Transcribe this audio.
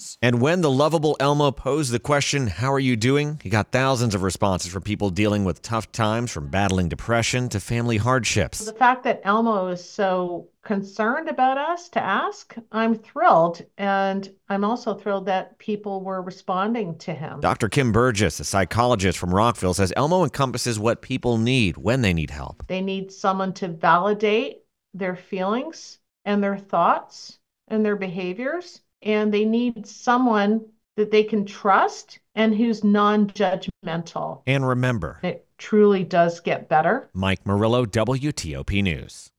questions. And when the lovable Elmo posed the question, "How are you doing?" he got thousands of responses from people dealing with tough times, from battling depression to family hardships. The fact that Elmo is so concerned about us to ask, I'm thrilled. And I'm also thrilled that people were responding to him. Dr. Kim Burgess, a psychologist from Rockville, says Elmo encompasses what people need when they need help. They need someone to validate their feelings and their thoughts and their behaviors. And they need someone that they can trust and who's non judgmental. And remember, It truly does get better. Mike Murillo, WTOP News.